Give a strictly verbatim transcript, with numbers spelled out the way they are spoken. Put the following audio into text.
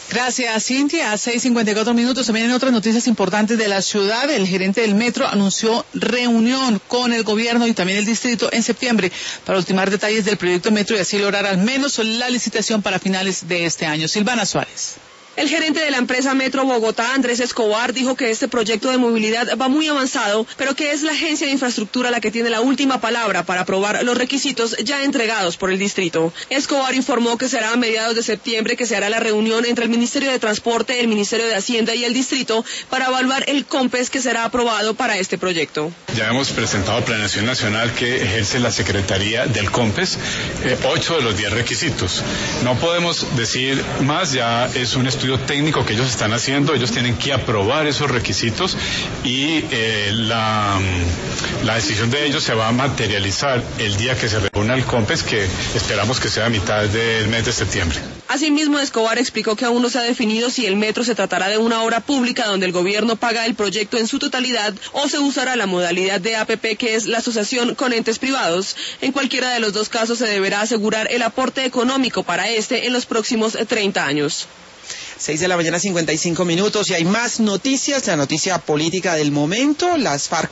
Gracias, Cintia. A seis cincuenta y cuatro minutos. También en otras noticias importantes de la ciudad, el gerente del metro anunció reunión con el gobierno y también el distrito en septiembre para ultimar detalles del proyecto metro y así lograr al menos la licitación para finales de este año. Silvana Suárez. El gerente de la empresa Metro Bogotá, Andrés Escobar, dijo que este proyecto de movilidad va muy avanzado, pero que es la agencia de infraestructura la que tiene la última palabra para aprobar los requisitos ya entregados por el distrito. Escobar informó que será a mediados de septiembre que se hará la reunión entre el Ministerio de Transporte, el Ministerio de Hacienda y el distrito para evaluar el COMPES que será aprobado para este proyecto. Ya hemos presentado a Planeación Nacional que ejerce la Secretaría del COMPES, eh, ocho de los diez requisitos. No podemos decir más, ya es un estudio técnico que ellos están haciendo, ellos tienen que aprobar esos requisitos y eh, la, la decisión de ellos se va a materializar el día que se reúna el COMPES, que esperamos que sea a mitad del mes de septiembre. Asimismo, Escobar explicó que aún no se ha definido si el metro se tratará de una obra pública donde el gobierno paga el proyecto en su totalidad o se usará la modalidad de A P P, que es la asociación con entes privados. En cualquiera de los dos casos se deberá asegurar el aporte económico para este en los próximos treinta años. seis de la mañana, cincuenta y cinco minutos, y hay más noticias, la noticia política del momento. Las FARC